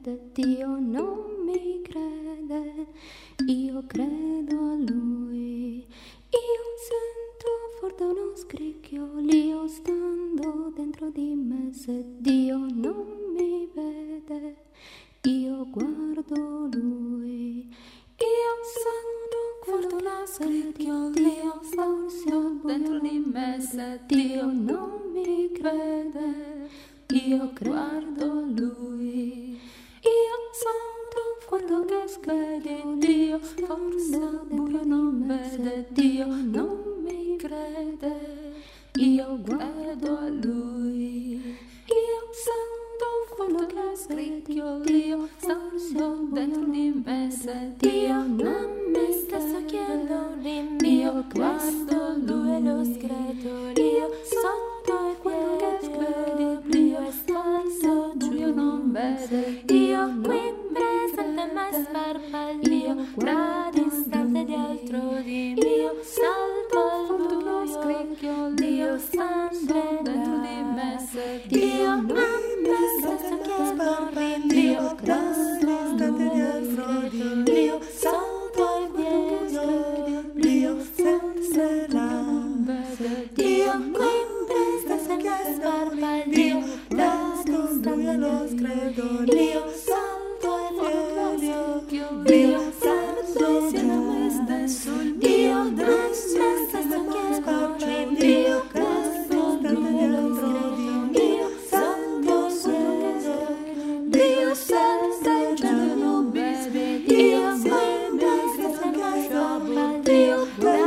vede, Dio non mi crede, io credo a Lui. Io sento forte uno scricchiolio stando dentro di me, se Dio non mi vede, io guardo Lui. Io sento forte uno scricchiolio stando dentro di me, se Dio non mi crede, io guardo Lui. Io sento forte uno scricchiolio stando dentro di me, se Dio non mi crede, io guardo a Lui. Io sento forte uno scricchiolio stando dentro di me, se Dio non mi sta sacchiando di me, io guardo Lui e lo sgretolio sotto i piedi, Dio è scalzo giù, io non vedo, io qui presente ma sparpaglio, tra distante di altro di me, io salto al buio, scricchiolio stando dentro di me, se Dio non mi sta sacchiando di me, io guardo Lui e lo sgretolio sotto i piedi, Dio senza la Dio qui presente che sparpaglio, da distante lo sgretolio salto e voglio, Dio salto insieme a me stesso, Dio non mi sta sacchiando, Dio questo Dio lo sgretolio, Dio salto su, Dio senza cielo non vede, Dio qui presente che sparpaglio, Dio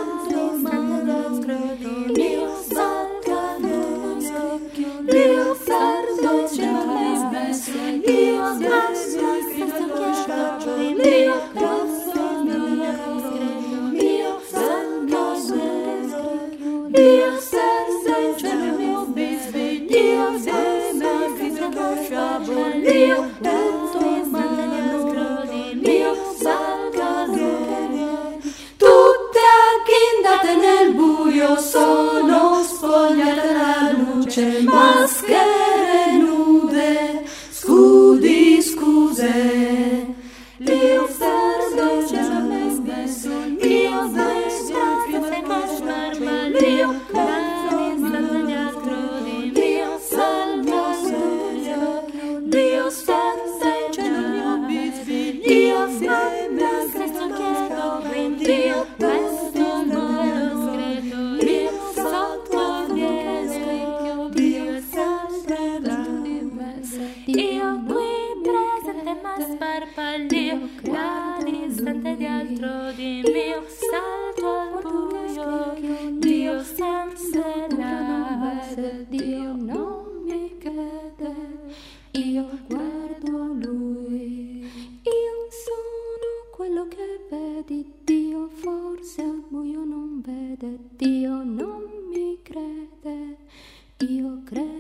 Dio salta nello scricchio, Dio perdo cielo messo, Dio adesso Cristo sciaccio, Dio questo nello scricchio, Dio salta nello scricchio, Dio senza cielo mio bisbe, Dio adesso Cristo sciaccio, Dio questo nello scricchio, Dio salta nello tutte agghindate nel buio, sono spogliate la luce, maschere nude, scudi, scuse. Dio perdo cielo me stesso, io vedo che ma smarma, Dio cani stanno gli altri, Dio salva su, Dio stanza in cielo mio bisbi, Dio sempre a Cristo chiedo, Dio questo nello sgretolio sotto il scricchio, Dio sempre dentro di me, io qui presente ma sparpaglio, da distante di altro di mio salto al buio, Dio sempre la vede, Dio non mi crede, io guardo Lui. Io sono quello che vedi, Dio forse al buio non vede, Dio non mi crede, io credo.